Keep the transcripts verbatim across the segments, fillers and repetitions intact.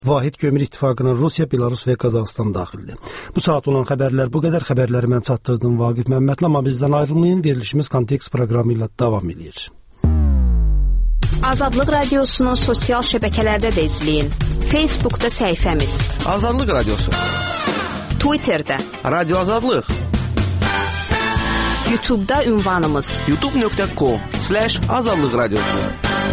Vahid Kömür İttifaqına Rusiya, Belarus və Qazaxıstan daxildir. Bu saat olan xəbərlər bu qədər. Xəbərləri mən çatdırdım Vaqif Məmmədli, amma bizdən ayrılmayın. Verilişimiz Kontekst proqramı ilə davam edir. Azadlıq Radiosu'nu sosial şəbəkələrdə də izləyin. Facebook'da səhifəmiz Azadlıq Radiosu, Twitter'da Radio Azadlıq, YouTube'da ünvanımız youtube nöqtə com slash azadlıq radiosu.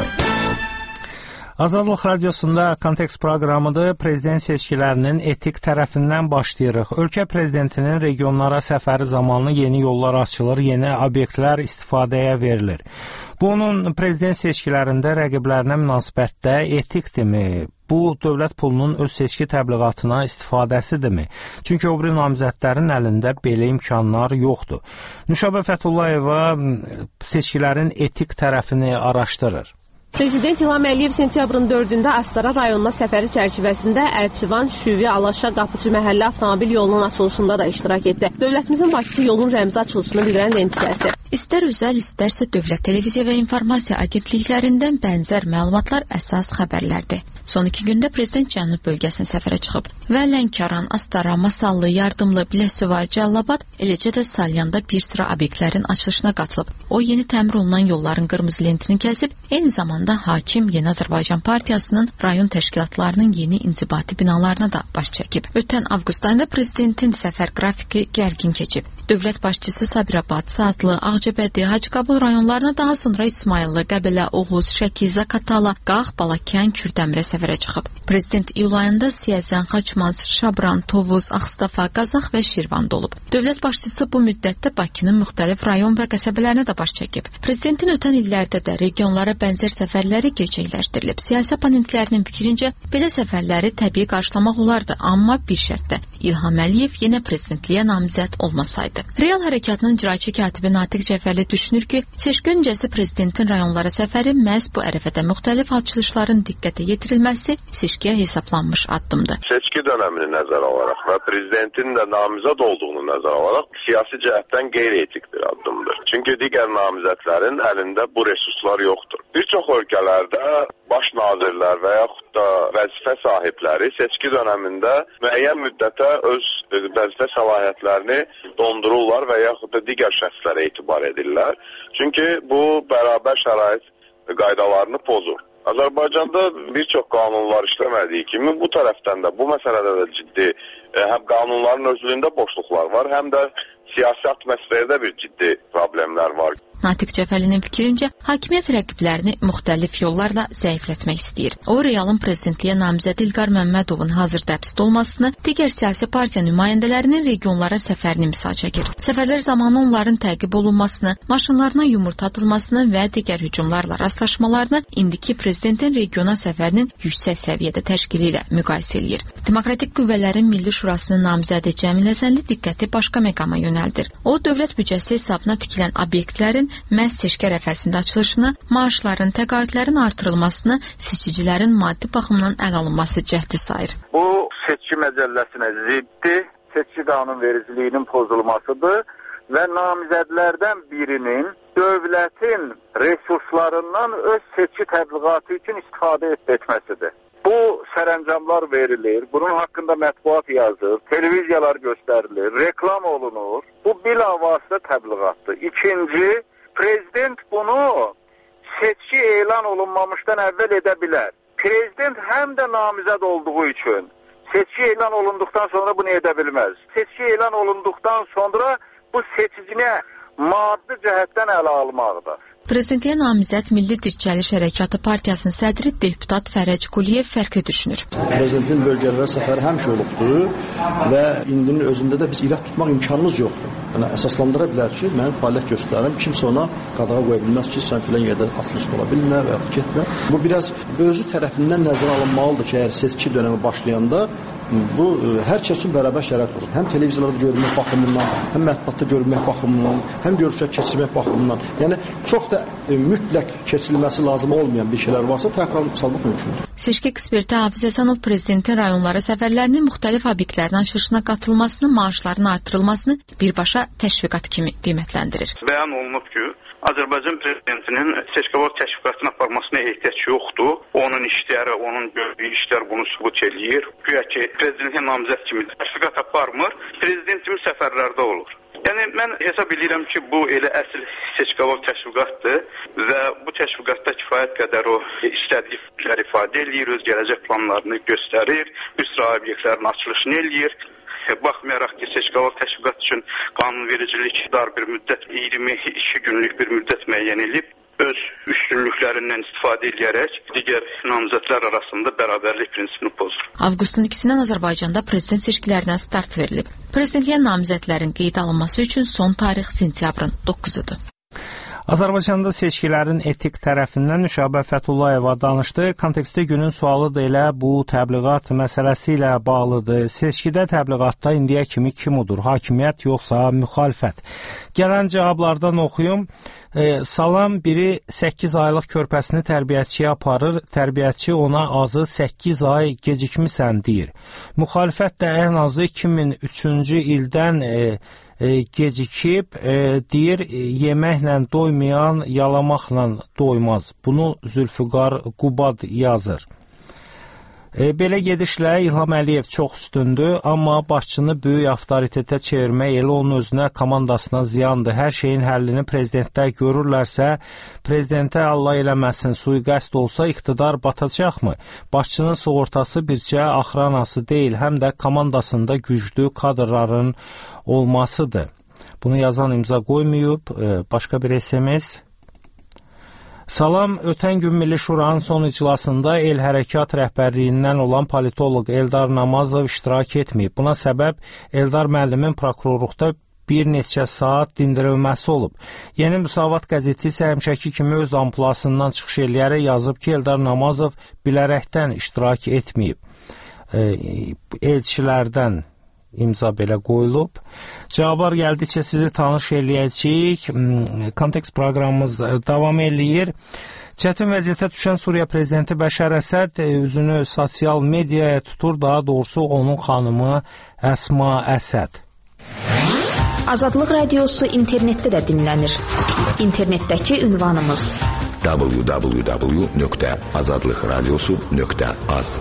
Azadlıq Radiosunda Kontekst proqramıdır. Prezident seçkilərinin etik tərəfindən başlayırıq. Ölkə prezidentinin regionlara səfəri zamanı yeni yollar açılır, yeni obyektlər istifadəyə verilir. Bunun prezident seçkilərində rəqiblərinə münasibətdə etikdirmi? Bu, dövlət pulunun öz seçki təbliğatına istifadəsidirmi? Çünki o biri namizədlərin əlində belə imkanlar yoxdur. Nüşabə Fətullayeva seçkilərin etik tərəfini araşdırır. Prezident İlham Əliyev sentyabrın dördündə Astara rayonuna səfəri çərçivəsində Ərçivan, Şüvi, Alaşa, Qapıcı məhəllə avtomobil yolunun açılışında da iştirak etdi. Dövlətimizin Bakısı yolun rəmzi açılışını bildirən lentikəsi. İstər özəl, istərsə dövlət televiziya və informasiya agentliklərindən bənzər məlumatlar əsas xəbərlərdir. Son iki gündə prezident Cənub bölgəsinə səfərə çıxıb və Lənkəran, Astara, Masallı, Yardımlı, Biləsuva, Cəllabad, eləcə də Salyanda bir sıra obyektlərin açılışına qatılıb. O, yeni təmir olunan yolların qırmızı lentini kəsib, eyni zamanda hakim Yeni Azərbaycan Partiyasının rayon təşkilatlarının yeni inzibati binalarına da baş çəkib. Ötən avqust ayında prezidentin səfər qrafiki gərgin keçib. Dövlət başçısı Sabirabad, Saatlı, Ağcabədi, Hacıqabul rayonlarına, daha sonra İsmayıllı, Qəbələ, Oğuz, Şəki, Zakatala, Qax, Balakən, Kürdəmirə səfərə çıxıb. Prezident iyul ayında Siyəzən, Xaçmaz, Şabran, Tovuz, Ağstafa, Qazax və Şirvanda olub. Dövlət başçısı bu müddətdə Bakının müxtəlif rayon və qəsəbələrinə də baş çəkib. Prezidentin ötən illərdə də regionlara bənzər səfərləri gerçəkləşdirilib. Siyasi oponentlərinin fikrincə, belə səfərləri təbii qarşılamaq olardı, amma bir şərtdə İlham Əliyev yenə prezidentliyə namizəd olmasaydı. Real Hərəkatının icraçı katibi Natiq Cəfərli düşünür ki, seçki öncəsi prezidentin rayonlara səfəri məhz bu ərəfədə müxtəlif açılışların diqqətə yetirilməsi seçkiyə hesablanmış addımdır. Seçki dönəmini nəzərə alaraq və prezidentin də namizəd olduğunu nəzərə alaraq siyasi cəhətdən qeyri-etik bir addımdır. Çünki digər namizədlərin əlində bu resurslar yoxdur. Bir çox ölkələrdə baş nazirlər və yaxud da vəzifə sahibləri seçki dönəmində müəyyən müddətə öz vəzifə səlahiyyətlərini dondururlar və yaxud da digər şəxslərə etibar edirlər. Çünki bu bərabər şərait qaydalarını pozur. Azərbaycanda bir çox qanunlar işləmədiyi kimi bu tərəfdən də bu məsələdə də ciddi həm qanunların özlüyündə boşluqlar var, həm də siyasi atmosferdə bir ciddi problemlər var. Natiq Cəfərlinin fikrincə, hakimiyyət rəqiblərini müxtəlif yollarla zəiflətmək istəyir. O, realın prezidentliyə namizəd İlqar Məmmədovun hazırda həbsdə olmasını, digər siyasi partiya nümayəndələrinin regionlara səfərini misal çəkir. Səfərlər zamanı onların təqib olunmasını, maşınlarına yumurta atılmasını və digər hücumlarla rastlaşmalarını indiki prezidentin regiona səfərinin yüksək səviyyədə təşkili ilə müqayisə edir. Demokratik Qüvvələrin Milli Şurasının namizədi Cəmil Həsənli diqqəti başqa məqama yönəldir. O, dövlət büdcəsi hesabına tikilən obyektlərin məhz seçki ərəfəsində açılışını, maaşların, təqaüdlərin artırılmasını, seçicilərin maddi baxımdan əl alınması cəhdi sayır. Bu, seçki məcəlləsinə ziddir, seçki qanunvericiliyinin pozulmasıdır və namizədlərdən birinin dövlətin resurslarından öz seçki təbliğatı üçün istifadə etməsidir. Bu sərəncamlar verilir, bunun haqqında mətbuat yazır, televiziyalar göstərilir, reklam olunur. Bu bilavasitə təbliğatdır. İkinci, prezident bunu seçki elan olunmamışdan əvvəl edə bilər. Prezident həm də namizəd olduğu üçün seçki elan olunduqdan sonra bunu edə bilməz. Seçki elan olunduqdan sonra bu seçicinə maddi cəhətdən ələ almaqdır. Prezidentliyə namizəd Milli Dirçəliş Hərəkatı Partiyasının sədri deputat Fərəc Quliyev fərqli düşünür. Prezidentin bölgələrə səfəri həmişə olubdur və indinin özündə də biz irad tutmaq imkanımız yoxdur. Yəni, əsaslandıra bilər ki, mən fəaliyyət göstərim, kimsə ona qadağa qoya bilməz ki, sən filən yerdə asılışda ola bilmə və yaxud getmə. Bu biraz özü tərəfindən nəzərə alınmalıdır ki, əgər seçki dönəmi başlayanda bu hər kəs üçün bərabər şərait olur. Həm televiziyalarda görünmək baxımından, həm mətbuatda görünmək baxımından, həm görüşlər keçirmək baxımından. Yəni çox da e, mütləq keçirilməsi lazım olmayan bir şeylər varsa təkrar salmaq mümkündür. Seçki eksperti Hafiz Həsənov prezidentin rayonlara səfərlərinin müxtəlif obyektlərin açılışına qatılmasını, maaşların artırılmasını birbaşa təşviqat kimi qiymətləndirir. Bəyan olunub ki, Azərbaycan prezidentinin seçkival təşkilatına aparmasına ehtiyac yoxdur. Onun işləri, onun gördüyü işlər bunu sübut eləyir. Güya ki, prezidentin namizəd kimi təşkilat aparmır, prezident kimi səfərlərdə olur. Yəni, mən hesab edirəm ki, bu elə əsl seçkival təşviqatdır və bu təşviqatda kifayət qədər o istədikləri ifadə eləyir, öz gələcək planlarını göstərir, bir sıra obyektlərin açılışını eləyir. Baxmayaraq ki, seçkival təşviqat üçün qanunvericilik dar bir müddət, iyirmi iki günlük bir müddət müəyyən edib, öz üstünlüklərindən istifadə edərək digər namizədlər arasında bərabərlik prinsipini pozur. Avqustun ikisindən Azərbaycanda prezident seçkilərinə start verilib. Prezidentliyə namizədlərin qeyd alınması üçün son tarix sentyabrın doqquzudur. Azərbaycanda seçkilərin etik tərəfindən Nüşabə Fətullayeva danışdı. Kontekstdə günün sualı da elə bu təbliğat məsələsi ilə bağlıdır. Seçkidə təbliğatda indiyə kimi kim udur? Hakimiyyət yoxsa müxalifət? Gələn cavablardan oxuyum. E, salam biri səkkiz aylıq körpəsini tərbiyəçiyə aparır. Tərbiyəçi ona azı səkkiz ay gecikmisən deyir. Müxalifət də ən azı iki min üçüncü ildən e, E, gecikib, e, deyir, e, yeməklə doymayan yalamaqla doymaz. Bunu Zülfüqar Qubad yazır. E, belə gedişlə İlham Əliyev çox üstündür, amma başçını böyük avtoritetə çevirmək elə onun özünə, komandasına ziyandır. Hər şeyin həllini prezidentdə görürlərsə, prezidentə Allah eləməsin, sui-qəsd olsa iqtidar batacaqmı? Başçının sığortası bircə axranası deyil, həm də komandasında güclü kadrların olmasıdır. Bunu yazan imza qoymayıb, e, başqa bir S M S. Salam, ötən gün Milli Şuranın son iclasında El Hərəkat rəhbərliyindən olan politoloq Eldar Namazov iştirak etməyib. Buna səbəb Eldar müəllimin prokurorluqda bir neçə saat dindirilməsi olub. Yeni Müsavat qəzeti isə həmişəki kimi öz ampulasından çıxış eləyərək yazıb ki, Eldar Namazov bilərəkdən iştirak etməyib. E, elçilərdən imza belə qoyulub. Cavablar gəldikcə sizi tanış eləyəcəyik. Kontekst proqramımız davam eləyir. Çətin vəziyyətə düşən Suriya prezidenti Bəşər Əsəd üzünü sosial mediaya tutur, daha doğrusu onun xanımı Əsma Əsəd. Azadlıq Radiosu internetdə də dinlənir. İnternetdəki ünvanımız w w w nöqtə azadlıq radiosu nöqtə az.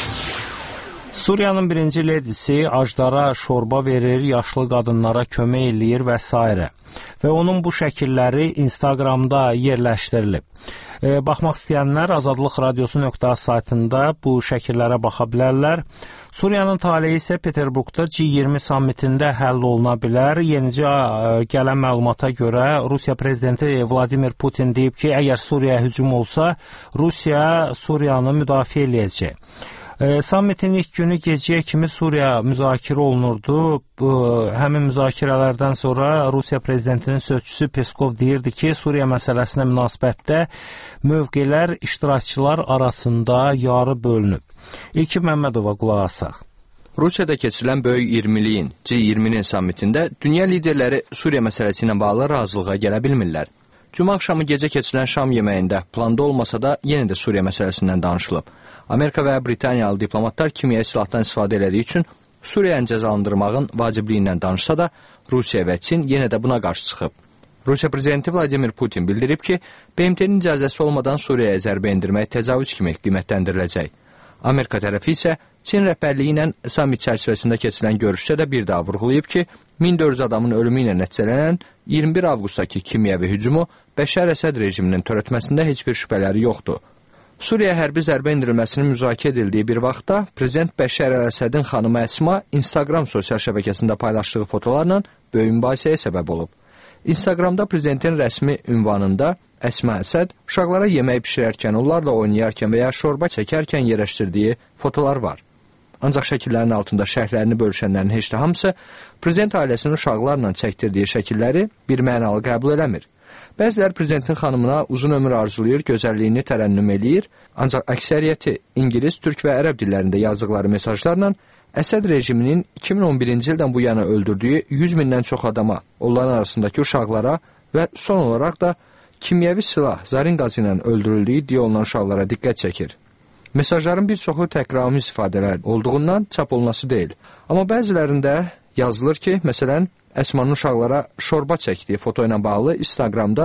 Suriyanın birinci ledisi aclara şorba verir, yaşlı qadınlara kömək eləyir və s. Və onun bu şəkilləri Instagramda yerləşdirilib. E, baxmaq istəyənlər Azadlıq Radiosu nöqtə az saytında bu şəkillərə baxa bilərlər. Suriyanın taleyi isə Peterburqda G iyirmi sammitində həll oluna bilər. Yenicə e, gələn məlumata görə Rusiya prezidenti Vladimir Putin deyib ki, əgər Suriyaya hücum olsa, Rusiya Suriyanı müdafiə eləyəcək. E, sammitin ilk günü gecəyə kimi Suriya müzakirə olunurdu. Bu, həmin müzakirələrdən sonra Rusiya prezidentinin sözçüsü Peskov deyirdi ki, Suriya məsələsinə münasibətdə mövqelər iştirakçılar arasında yarı bölünüb. İlki Məmmədova qulaq asaq. Rusiyada keçirilən böyük iyirmiliyin G iyirminin sammitində dünya liderləri Suriya məsələsi ilə bağlı razılığa gələ bilmirlər. Cümə axşamı gecə keçirilən şam yeməyində planda olmasa da yenə də Suriya məsələsindən danışılıb. Amerika və Britaniyalı diplomatlar kimyəvi silahdan istifadə elədiyi üçün Suriyanı cəzalandırmağın vacibliyindən danışsa da, Rusiya və Çin yenə də buna qarşı çıxıb. Rusiya prezidenti Vladimir Putin bildirib ki, B M T-nin icazəsi olmadan Suriyaya zərbə endirmək təcavüz kimi qiymətləndiriləcək. Amerika tərəfi isə Çin rəhbərliyi ilə sammit çərçivəsində keçirilən görüşdə də bir daha vurğulayıb ki, min dörd yüz adamın ölümü ilə nəticələnən iyirmi bir avqustdakı kimyəvi hücumu Bəşər Əsəd rejiminin törətməsində heç bir şübhələri yoxdur. Suriya hərbi zərbə endirilməsinin müzakirə edildiyi bir vaxtda prezident Bəşər Əsədin xanımı Əsma Instagram sosial şəbəkəsində paylaşdığı fotolarla böyük mübahisəyə səbəb olub. Instagramda prezidentin rəsmi ünvanında Əsma Əsəd uşaqlara yemək bişirərkən, onlarla oynayarkən və ya şorba çəkərkən yerləşdirdiyi fotolar var. Ancaq şəkillərin altında şərhlərini bölüşənlərin heç də hamısı prezident ailəsinin uşaqlarla çəkdirdiyi şəkilləri bir mənalı qəbul eləmir. Bəzilər prezidentin xanımına uzun ömür arzulayır, gözəlliyini tərənnüm eləyir, ancaq əksəriyyəti ingilis, türk və ərəb dillərində yazdıqları mesajlarla Əsəd rejiminin iki min on birinci ildən bu yana öldürdüyü yüz mindən çox adama, onların arasındakı uşaqlara və son olaraq da kimyəvi silah, zarin qazı ilə öldürüldüyü iddia olunan uşaqlara diqqət çəkir. Mesajların bir çoxu təkrarımız ifadələr olduğundan çap olunası deyil. Amma bəzilərində yazılır ki, məsələn, Əsmanın uşaqlara şorba çəkdiyi foto ilə bağlı Instagramda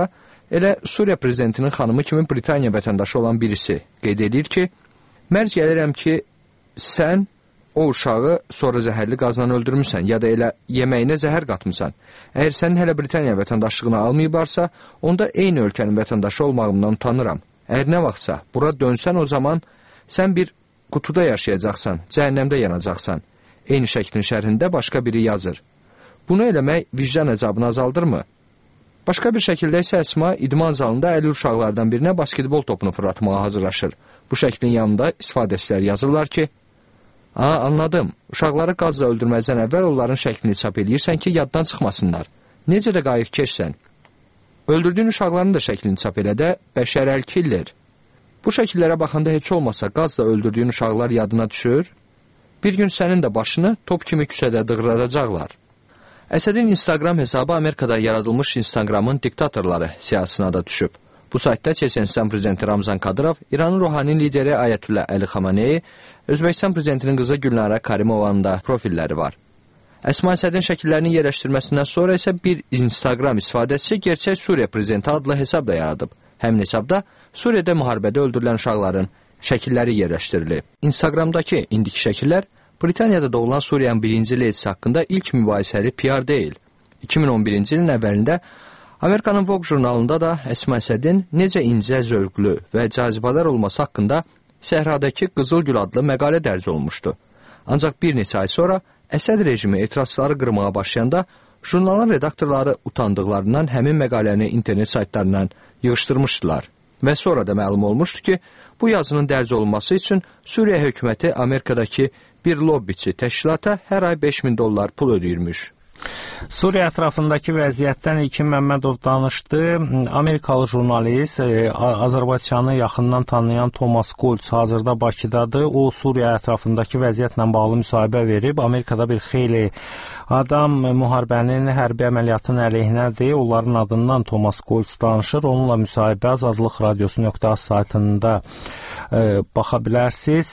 Elə Suriya prezidentinin xanımı kimi Britaniya vətəndaşı olan birisi qeyd edir ki, mərc gəlirəm ki, sən o uşağı sonra zəhərli qazla öldürmüsən ya da elə yeməyinə zəhər qatmısan. Əgər sənin hələ Britaniya vətəndaşlığını almayıblarsa, onda eyni ölkənin vətəndaşı olmağımdan utanıram. Əgər nə vaxtsa bura dönsən o zaman sən bir qutuda yaşayacaqsan, cəhənnəmdə yanacaqsan. Eyni şəklin şərhində başqa biri yazır. Bunu eləmək vicdan əzabını azaldırmı? Başqa bir şəkildə isə Əsma idman zalında əli uşaqlardan birinə basketbol topunu fırlatmağa hazırlaşır. Bu şəklin yanında istifadəçilər yazırlar ki, Aa, anladım. Uşaqları qazla öldürməzdən əvvəl onların şəklini çap edirsən ki, yaddan çıxmasınlar. Necə də qayıqkeşsən. Öldürdüyün uşaqların da şəklini çap elə də bəşər əl-killer. Bu şəkillərə baxanda heç olmasa qazla öldürdüyün uşaqlar yadına düşür. Bir gün sənin də başını top kimi küçədə dığradacaqlar. Əsədin Instagram hesabı Amerikada yaradılmış Instagramın diktatorları siyasına da düşüb. Bu saytda Çeçenistan prezidenti Ramzan Kadyrov, İranın ruhani lideri Ayətullah Əli Xamenei, Özbəkistan prezidentinin qızı Gülnara Karimovanın da profilləri var. Əsma Əsədin şəkillərinin yerləşdirməsindən sonra isə bir Instagram istifadəçisi gerçək Suriya prezidenti adlı hesab da yaradıb. Həmin hesabda Suriyada müharibədə öldürülən uşaqların şəkilləri yerləşdirilib. Instagramdakı indiki şəkillər Britaniyada doğulan Suriyanın birinci leysi haqqında ilk mübahisəli P R deyil. iki min on birinci ilin əvvəlində Amerikanın Vogue jurnalında da Əsma Əsədin necə incə, zövqlü və cazibədar olması haqqında Səhradakı Qızıl Gül adlı məqalə dərc olmuşdu. Ancaq bir neçə ay sonra Əsəd rejimi etirazçıları qırmağa başlayanda jurnalın redaktorları utandıqlarından həmin məqaləni internet saytlarından yığışdırmışdılar. Və sonra da məlum olmuşdu ki, bu yazının dərc olunması üçün Suriya hökuməti Amerikadakı bir lobbiçi təşkilata hər ay beş min dollar pul ödəyirmiş. Suriya ətrafındakı vəziyyətdən İlkin Məmmədov danışdı. Amerikalı jurnalist, Azərbaycanı yaxından tanıyan Thomas Goltz hazırda Bakıdadır. O, Suriya ətrafındakı vəziyyətlə bağlı müsahibə verib. Amerikada bir xeyli adam müharibənin hərbi əməliyyatının əleyhinədir. Onların adından Thomas Goltz danışır. Onunla müsahibə azadlıq radiosu nöqtə az saytında e, baxa bilərsiniz.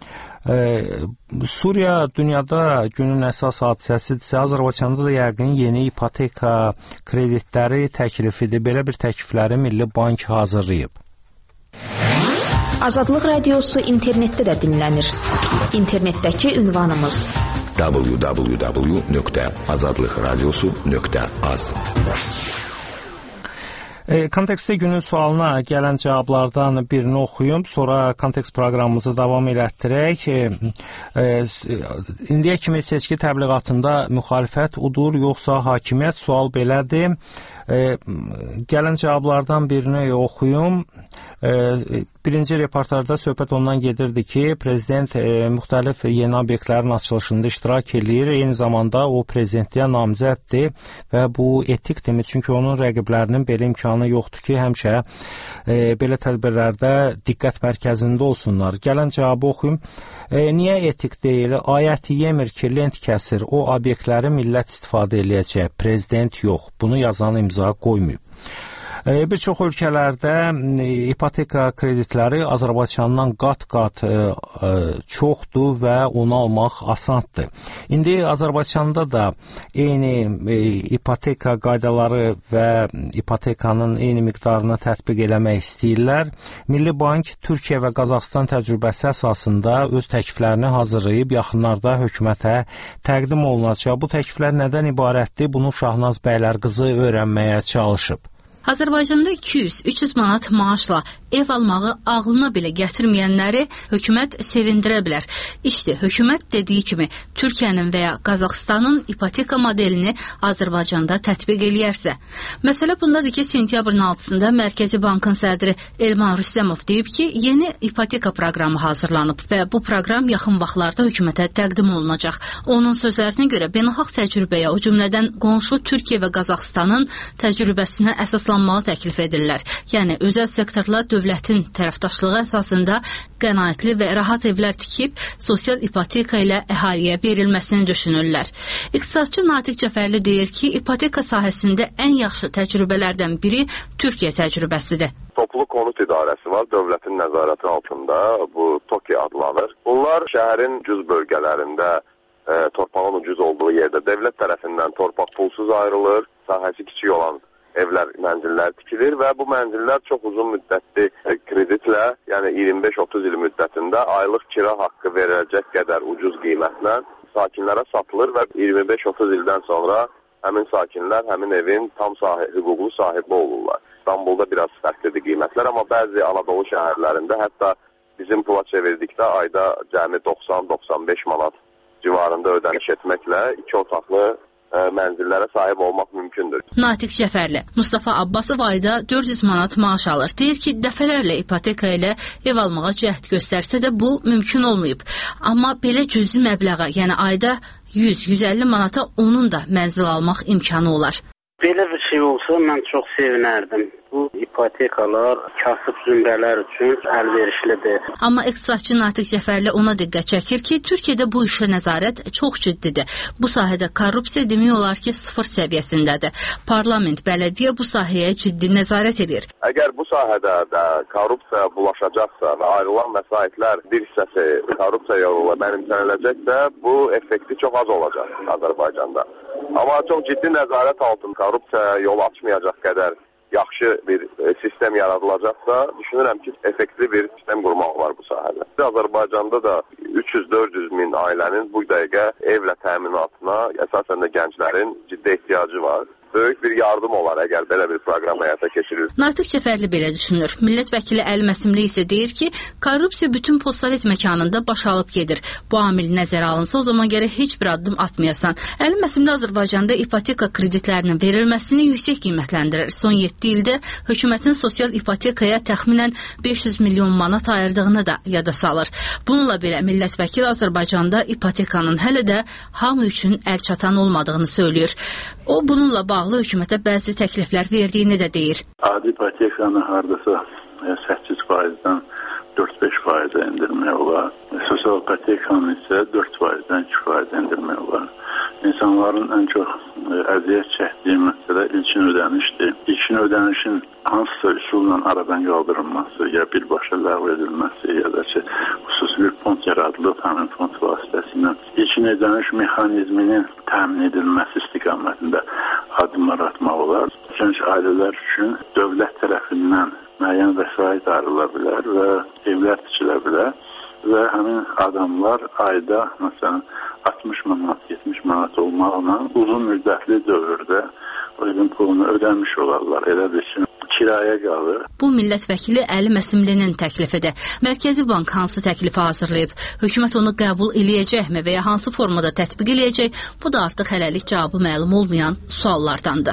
Ee, Suriya dünyada günün əsas hadisəsidirsə, Azərbaycanda da yəqin yeni ipoteka kreditləri təklifidir. Belə bir təklifləri Milli Bank hazırlayıb. Azadlıq radiosu internetdə də dinlənir. İnternetdəki ünvanımız w w w nöqtə azadlıq radiosu nöqtə az. E, kontekstdə günün sualına gələn cavablardan birini oxuyum, sonra kontekst proqramımızı davam elətdirək. E, e, indiyə kimi seçki təbliğatında müxalifət udur, yoxsa hakimiyyət? Sual belədir. E, gələn cavablardan birini oxuyum. E, birinci reportajda söhbət ondan gedirdi ki, prezident e, müxtəlif yeni obyektlərin açılışında iştirak edir. Eyni zamanda o prezidentliyə namizəddir və bu etikdirmi? Çünki onun rəqiblərinin belə imkanı yoxdur ki, həmişə e, belə tədbirlərdə diqqət mərkəzində olsunlar. Gələn cavabı oxuyum. E, niyə etik deyil? Ayət yemir ki, lent kəsir. O obyektləri millət istifadə eləyəcək, prezident yox. Bunu yazan imza qoymayıb. Bir çox ölkələrdə ipoteka kreditləri Azərbaycandan qat-qat çoxdur və onu almaq asandır. İndi Azərbaycanda da eyni ipoteka qaydaları və ipotekanın eyni miqdarını tətbiq eləmək istəyirlər. Milli Bank Türkiyə və Qazaxıstan təcrübəsi əsasında öz təkliflərini hazırlayıb yaxınlarda hökumətə təqdim olunacaq. Bu təkliflər nədən ibarətdir? Bunu Şahnaz Bəylərqızı öyrənməyə çalışıb. Azərbaycanda iki yüz üç yüz manat maaşla ev almağı ağlına belə gətirməyənləri hökumət sevindirə bilər. İşte hökumət dediyi kimi Türkiyənin və ya Qazaxıstanın ipoteka modelini Azərbaycanda tətbiq eləyərsə. Məsələ bundadır ki, sentyabrın altısında Mərkəzi Bankın sədri Elman Rüstəmov deyib ki, yeni ipoteka proqramı hazırlanıb və bu proqram yaxın vaxtlarda hökumətə təqdim olunacaq. Onun sözlərinə görə beynəlxalq təcrübəyə, o cümlədən qonşu Türkiyə və Qazaxıstanın təcrübəsinə əsaslanmağı təklif edirlər. Yəni, özəl sektorla dövlətin tərəfdaşlığı əsasında qənaətli və rahat evlər tikib, sosial ipoteka ilə əhaliyə verilməsini düşünürlər. İqtisadçı Natiq Cəfərli deyir ki, ipoteka sahəsində ən yaxşı təcrübələrdən biri Türkiyə təcrübəsidir. Toplu konut idarəsi var, dövlətin nəzarəti altında, bu TOKİ adlanır. Bunlar şəhərin cüz bölgələrində, e, torpağın ucuz olduğu yerdə dövlət tərəfindən torpaq pulsuz ayrılır, sahəsi kiçik olan evlər, mənzillər tikilir və bu mənzillər çox uzun müddətli kreditlə, yəni iyirmi beş otuz il müddətində aylıq kira haqqı veriləcək qədər ucuz qiymətlə sakinlərə satılır və iyirmi beş otuz ildən sonra həmin sakinlər həmin evin tam sahib, hüquqlu sahibi olurlar. İstanbulda biraz fərqlidir qiymətlər, amma bəzi Anadolu şəhərlərində hətta bizim pula çevirdikdə ayda cəmi doxsan doxsan beş manat civarında ödəniş etməklə iki otaqlı ə, mənzillərə sahib olmaq mümkündür. Natiq Cəfərli, Mustafa Abbasov ayda dörd yüz manat maaş alır. Deyir ki, dəfələrlə ipoteka ilə ev almağa cəhd göstərsə də bu mümkün olmayıb. Amma belə cüzi məbləğə, yəni ayda yüz yüz əlli manata onun da mənzil almaq imkanı olar. Belə bir şey olsa mən çox sevinərdim. Bu ipotekalar kasıb zümrələr üçün əlverişlidir. Amma iqtisadçı Natiq Cəfərli ona diqqət çəkir ki, Türkiyədə bu işə nəzarət çox ciddidir. Bu sahədə korrupsiya demək olar ki, sıfır səviyyəsindədir. Parlament, bələdiyyə bu sahəyə ciddi nəzarət edir. Əgər bu sahədə də korrupsiya bulaşacaqsa və ayrılan vəsaitlər bir hissəsi korrupsiya yolu mənimsəniləcəksə, bu effekti çox az olacaq Azərbaycanda. Amma çox ciddi nəzarət altında korrupsiya yolu açmayacaq qədər yaxşı bir sistem yaradılacaqsa, düşünürəm ki, effektli bir sistem qurmaq var bu sahədə. Azərbaycanda da üç yüz dörd yüz min ailənin bu dəqiqə evlə təminatına əsasən də gənclərin ciddi ehtiyacı var. Böyük bir yardım olar əgər belə bir proqram həyata keçirilir. Natiq Cəfərli belə düşünür. Millət vəkili Əli Məsimli isə deyir ki, korrupsiya bütün postsovet məkanında baş alıb gedir. Bu amil nəzərə alınsa, o zaman gərək heç bir addım atmayasan. Əli Məsimli Azərbaycanda ipoteka kreditlərinin verilməsini yüksək qiymətləndirir. Son yeddi ildə hökumətin sosial ipotekaya təxminən beş yüz milyon manat ayırdığını da yada salır. Bununla belə millət vəkili Azərbaycanda ipotekanın hələ də hamı üçün əl çatan olmadığını söylüyor. O bununla bağlı hökumətə bəzi təkliflər verdiyini də deyir. Adi ipotekanı hardasa səkkiz faizdən dörd beş faizə endirmək olar. Sosial ipotekanı isə dörd faizdən iki faizə endirmək olar. İnsanların ən çox əziyyət çəkdiyi məsələ ilkin ödənişdir. İlkin ödənişin hansısa üsulla aradan qaldırılması, ya birbaşa ləğv edilməsi, ya da ki, xüsusi bir fond yaradılıb həmin fond vasitəsilə ilkin ödəniş mexanizminin təmin edilməsi istiqamətində addımlar atmaq olar. Gənc ailələr üçün dövlət tərəfindən müəyyən vəsait ayrıla bilər və evlər tikilə bilər və həmin adamlar ayda məsələn altmış manat, yetmiş manat olmaqla uzun müddətli dövrdə o evin pulunu ödəmiş olarlar. Elə bir şey kiraya qalır. Bu millət vəkili Əli Məsimlinin təklifidir. Mərkəzi Bank hansı təklifi hazırlayıb? Hökumət onu qəbul eləyəcəkmi və ya hansı formada tətbiq eləyəcək? Bu da artıq hələlik cavabı məlum olmayan suallardandır.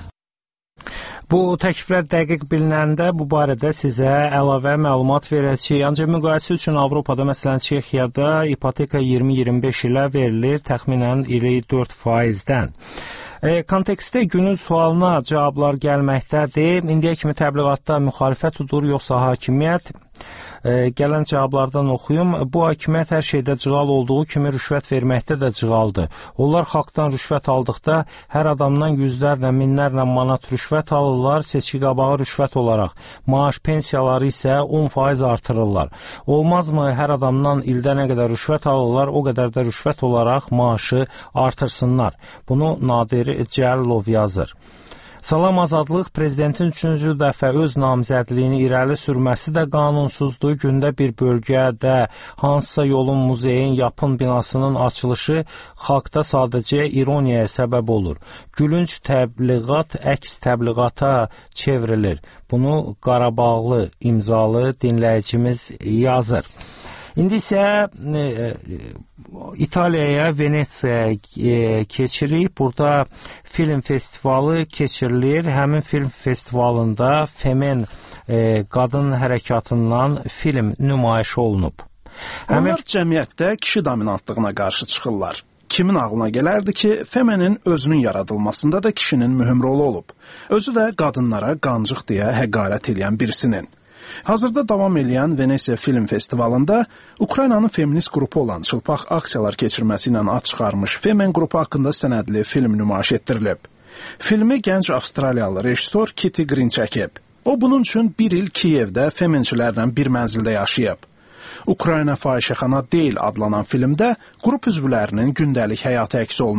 Bu təkliflər dəqiq bilinəndə bu barədə sizə əlavə məlumat verəcəyik. Ancaq müqayisə üçün Avropada, məsələn Çexiyada ipoteka iyirmi iyirmi beş ilə verilir, təxminən ili dörd faizdən. E, kontekstdə günün sualına cavablar gəlməkdədir. İndiyə kimi təbliğatda müxalifət udur, yoxsa hakimiyyət? E, gələn cavablardan oxuyum. Bu hakimiyyət hər şeydə cığal olduğu kimi rüşvət verməkdə də cığaldır. Onlar xalqdan rüşvət aldıqda hər adamdan yüzlərlə, minlərlə manat rüşvət alırlar, seçki qabağı rüşvət olaraq. Maaş, pensiyaları isə on faiz artırırlar. Olmazmı hər adamdan ildə nə qədər rüşvət alırlar, o qədər də rüşvət olaraq maaşı artırsınlar. Bunu Nadir Cəlilov yazır. Salam Azadlıq, prezidentin üçüncü dəfə öz namizədliyini irəli sürməsi də qanunsuzdur. Gündə bir bölgədə hansısa yolun, muzeyin, yapın binasının açılışı xalqda sadəcə ironiyaya səbəb olur. Gülünc təbliğat əks təbliğata çevrilir. Bunu Qarabağlı imzalı dinləyicimiz yazır. İndi isə e, İtaliyaya, Venetsiyaya e, keçirik. Burada film festivalı keçirilir. Həmin film festivalında Femen e, qadın hərəkatından film nümayiş olunub. Həmin... Onlar cəmiyyətdə kişi dominantlığına qarşı çıxırlar. Kimin ağlına gələrdi ki, Femenin özünün yaradılmasında da kişinin mühüm rolu olub. Özü də qadınlara qancıq deyə həqarət edən birisinin. Hazırda davam edən Venesiya Film Festivalında Ukraynanın feminist qrupu olan Çılpaq aksiyalar keçirməsi ilə ad çıxarmış Femen qrupu haqqında sənədli film nümayiş etdirilib. Filmi gənc Avstraliyalı rejissor Kitty Green çəkib. O bunun üçün bir il Kiyevdə femençilərlə bir mənzildə yaşayıb. Ukrayna fahişəxana deyil adlanan filmdə qrup üzvlərinin gündəlik həyatı əks olunub.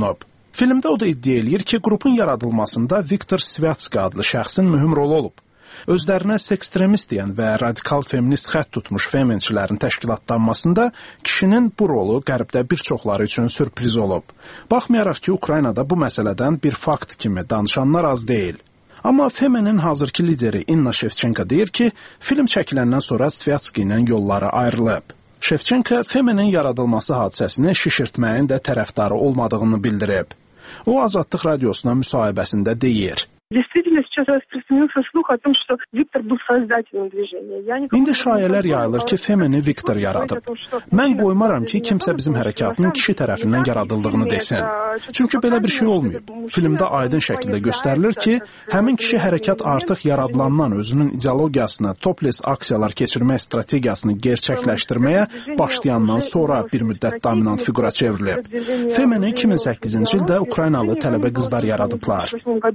Filmdə o da iddia eləyir ki, qrupun yaradılmasında Viktor Sviatski adlı şəxsin mühüm rolu olub. Özlərinə sekstremist deyən və radikal feminist xətt tutmuş feminçilərin təşkilatlanmasında kişinin bu rolu qərbdə bir çoxları üçün sürpriz olub. Baxmayaraq ki, Ukraynada bu məsələdən bir fakt kimi danışanlar az deyil. Amma Femenin hazırki lideri Inna Shevchenko deyir ki, film çəkiləndən sonra Sviatski ilə yolları ayrılıb. Shevchenko Femenin yaradılması hadisəsini şişirtməyin də tərəfdarı olmadığını bildirib. O, Azadlıq radiosuna müsahibəsində deyir. İndi şayələr yayılır ki, Femeni Viktor yaradıb. Mən qoymaram ki, kimsə bizim hərəkatın kişi tərəfindən yaradıldığını desin. Çünki belə bir şey olmayıb. Filmdə aydın şəkildə göstərilir ki, həmin kişi hərəkat artıq yaradılandan özünün ideologiyasını, toples aksiyalar keçirmək strategiyasını gerçəkləşdirməyə başlayandan sonra bir müddət dominant fiqura çevrilib. Femeni iki min səkkizinci ildə Ukraynalı tələbə qızlar yaradıblar.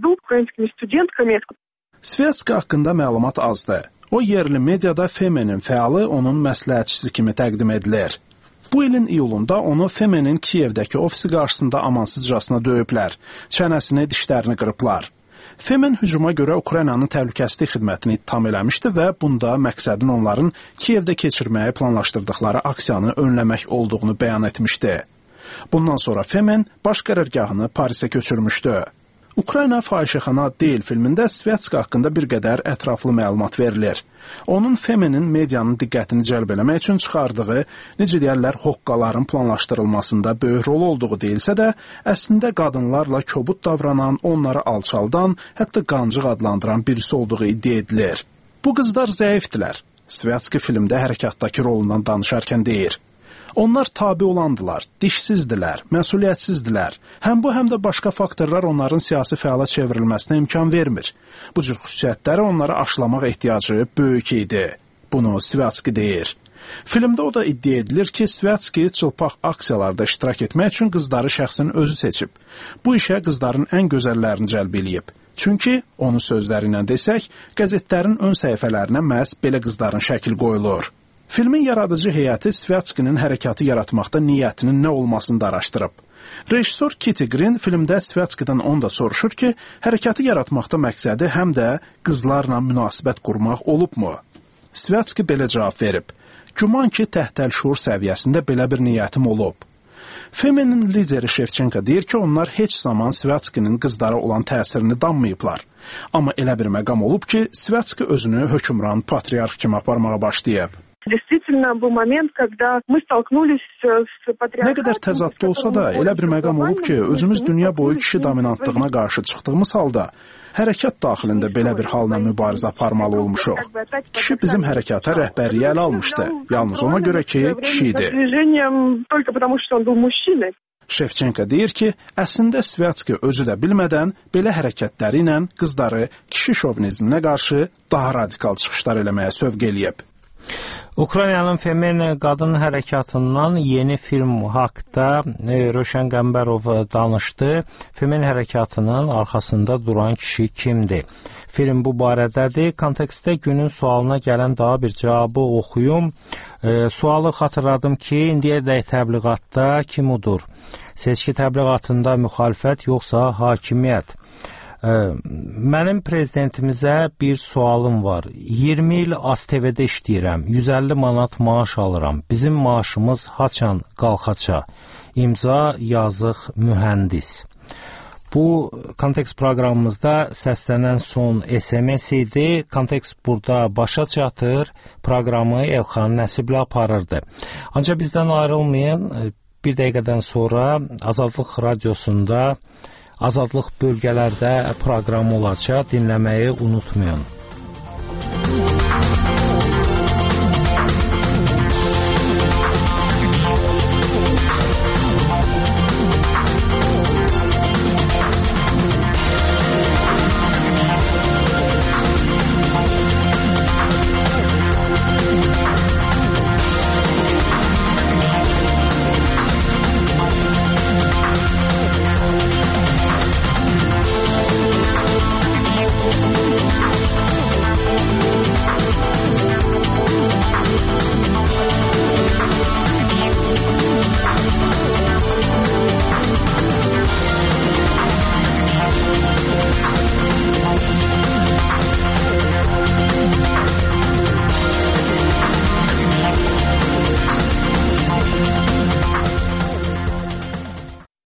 Sviatski haqqında məlumat azdır. O, yerli mediada Femenin fəalı onun məsləhətçisi kimi təqdim edilir. Bu ilin iyulunda onu Femenin Kiyevdəki ofisi qarşısında amansızcasına döyüblər, çənəsini, dişlərini qırıblar. Femen hücuma görə Ukraynanın təhlükəsizlik xidmətini ittiham eləmişdi və bunda məqsədin onların Kiyevdə keçirməyi planlaşdırdıqları aksiyanı önləmək olduğunu bəyan etmişdi. Bundan sonra Femen baş qərargahını Parisə köçürmüşdü. Ukrayna fahişəxana deyil filmində Sviatski haqqında bir qədər ətraflı məlumat verilir. Onun Femenin medianın diqqətini cəlb eləmək üçün çıxardığı, necə deyərlər, hoqqaların planlaşdırılmasında böyük rol olduğu deyilsə də, əslində qadınlarla kobud davranan, onları alçaldan, hətta qancıq adlandıran birisi olduğu iddia edilir. Bu qızlar zəifdilər. Sviatski filmdə hərəkatdakı rolundan danışarkən deyir. Onlar tabi olandılar, dişsizdilər, məsuliyyətsizdilər. Həm bu, həm də başqa faktorlar onların siyasi fəala çevrilməsinə imkan vermir. Bu cür xüsusiyyətləri onları aşılamaq ehtiyacı böyük idi. Bunu Sviatski deyir. Filmdə o da iddia edilir ki, Sviatski çılpaq aksiyalarda iştirak etmək üçün qızları şəxsin özü seçib. Bu işə qızların ən gözəllərini cəlb eləyib. Çünki, onun sözləri ilə desək, qəzetlərin ön səhifələrinə məhz belə qızların şəkil qoyulur. Filmin yaradıcı heyəti Sviatskinin hərəkatı yaratmaqda niyyətinin nə olmasını da araşdırıb. Rejissor Kitty Green filmdə Sviatskidən onu da soruşur ki, hərəkatı yaratmaqda məqsədi həm də qızlarla münasibət qurmaq olubmu? Sviatski belə cavab verib. Güman ki, təhtəlşuur səviyyəsində belə bir niyyətim olub. Femenin lideri Shevchenko deyir ki, onlar heç zaman Sviatskinin qızlara olan təsirini danmayıblar. Amma elə bir məqam olub ki, Sviatski özünü hökmran patriarx kimi aparmağa başlayıb. Nə qədər təzadlı olsa da, elə bir məqam olub ki, özümüz dünya boyu kişi dominantlığına qarşı çıxdığımız halda, hərəkat daxilində belə bir halla mübarizə aparmalı olmuşuq. Kişi bizim hərəkata rəhbərliyi ələ almışdı, yalnız ona görə ki, kişi idi. Shevchenko deyir ki, əslində Sviatski özü də bilmədən belə hərəkətləri ilə qızları kişi şovinizminə qarşı daha radikal çıxışlar eləməyə sövq eləyib. Ukraynanın Femen qadın hərəkatından yeni film haqqında Röşən Qəmbərov danışdı. Femen hərəkatının arxasında duran kişi kimdir? Film bu barədədir. Kontekstdə günün sualına gələn daha bir cavabı oxuyum. E, sualı xatırladım ki, indiyədək təbliğatda kim udur? Seçki təbliğatında müxalifət yoxsa hakimiyyət? Mənim prezidentimizə bir sualım var. iyirmi il A S T V-də işləyirəm, yüz əlli manat maaş alıram. Bizim maaşımız haçan qalxaça? İmza yazıq mühəndis. Bu kontekst proqramımızda səslənən son S M S idi. Kontekst burada başa çatır. Proqramı Elxan Nəsiblə aparırdı. Ancaq bizdən ayrılmayın. Bir dəqiqədən sonra Azadlıq radiosunda Azadlıq bölgələrdə proqram olacaq, dinləməyi unutmayın.